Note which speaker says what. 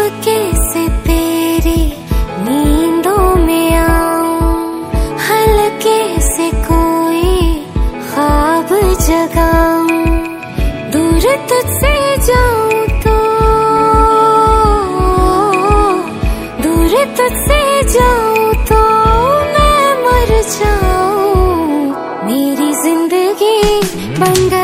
Speaker 1: चुपके से तेरी नींदों में आऊं, हल्के से कोई ख्वाब जगाऊं, दूर तुझसे जाऊं तो, दूर तुझसे जाऊं तो मैं मर जाऊं। मेरी जिंदगी बन गई